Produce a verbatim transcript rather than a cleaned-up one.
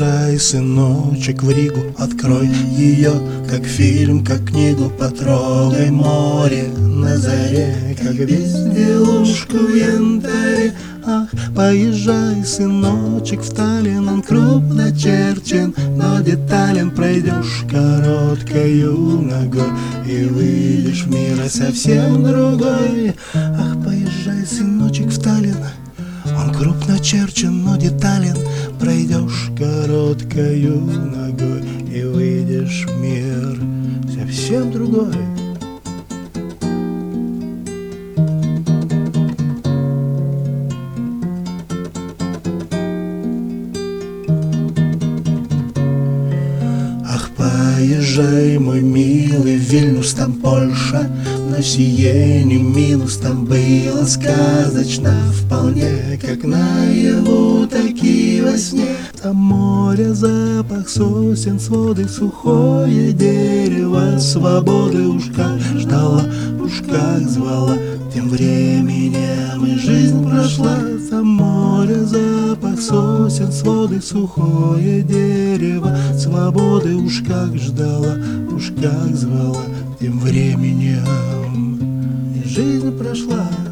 Поезжай, сыночек, в Ригу, открой ее, как фильм, как книгу, потрогай море на заре, как безделушку в янтаре. Ах, поезжай, сыночек, в Таллин, он крупно черчен, но детален. Пройдешь короткою ногой и выйдешь в мир совсем другой. Ах, поезжай, сыночек, в Таллин, он крупно черчен, но детален. Пройдешь короткою ногой и выйдешь в мир совсем другой. Ах, поезжай, мой милый, в Вильнюс, там Польша, на Сиене Минус, там было сказочно, вполне как наяву, так и во сне. Там море, запах сосен, своды, сухое дерево, свободы уж как ждала, уж как звала. Тем временем и жизнь прошла. Там море, запах сосен, своды, сухое дерево, свободы уж как ждала, уж как звала. Тем временем и жизнь прошла.